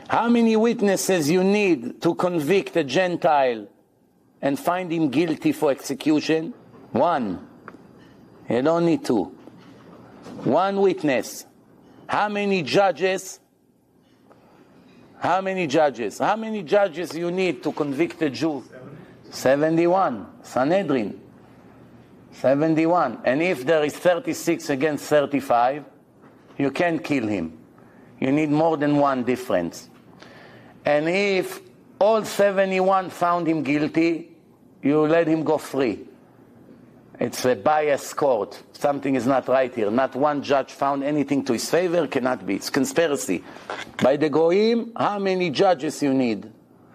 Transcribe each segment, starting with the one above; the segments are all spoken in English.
How many witnesses you need to convict a Gentile and find him guilty for execution? One. You don't need two. One witness. How many judges? How many judges? How many judges you need to convict a Jew? 71. Sanhedrin. 71. And if there is 36 against 35, you can't kill him. You need more than one difference. And if all 71 found him guilty, you let him go free. It's a biased court. Something is not right here. Not one judge found anything to his favor. Cannot be. It's conspiracy. By the Goyim, how many judges you need?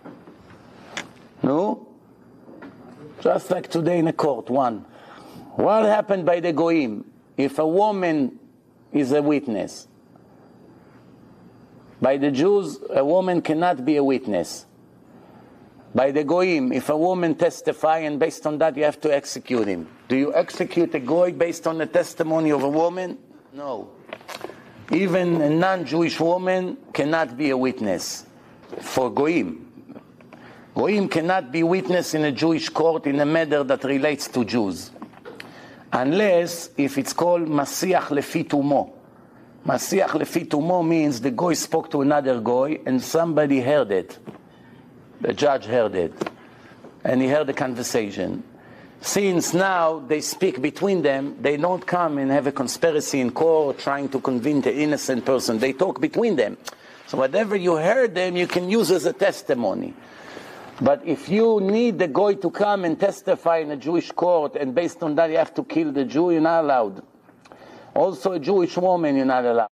No? Just like today in a court, one. What happened by the Goyim? If a woman is a witness, by the Jews, a woman cannot be a witness. By the Goyim, if a woman testify and based on that you have to execute him. Do you execute a Goy based on the testimony of a woman? No. Even a non-Jewish woman cannot be a witness for Goyim. Goyim cannot be witness in a Jewish court in a matter that relates to Jews. Unless if it's called Masiach Lefi Tumo. Masiach Lefi Tumo means the Goy spoke to another Goy and somebody heard it. The judge heard it. And he heard the conversation. Since now they speak between them, they don't come and have a conspiracy in court trying to convince an innocent person. They talk between them. So whatever you heard them, you can use as a testimony. But if you need the Goy to come and testify in a Jewish court, and based on that you have to kill the Jew, you're not allowed. Also a Jewish woman, you're not allowed.